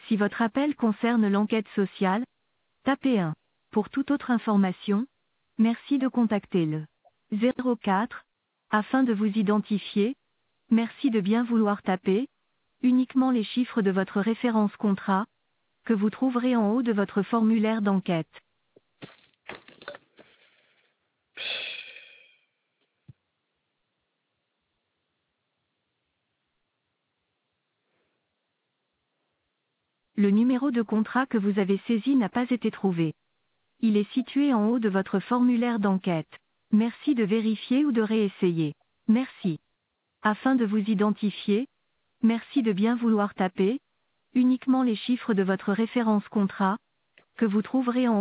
Si votre appel concerne l'enquête sociale, tapez 1. Pour toute autre information, merci de contacter le 04. Afin de vous identifier, merci de bien vouloir taper uniquement les chiffres de votre référence contrat, que vous trouverez en haut de votre formulaire d'enquête. Le numéro de contrat que vous avez saisi n'a pas été trouvé. Il est situé en haut de votre formulaire d'enquête. Merci de vérifier ou de réessayer. Merci. Afin de vous identifier, merci de bien vouloir taper uniquement les chiffres de votre référence contrat, que vous trouverez en haut